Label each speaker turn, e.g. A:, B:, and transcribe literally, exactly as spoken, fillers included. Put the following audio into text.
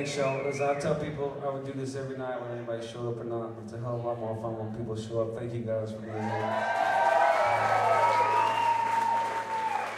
A: great show. Listen, I tell people I would do this every night, whether anybody showed up or not. It's a hell of a lot more fun when people show up. Thank you guys for being here.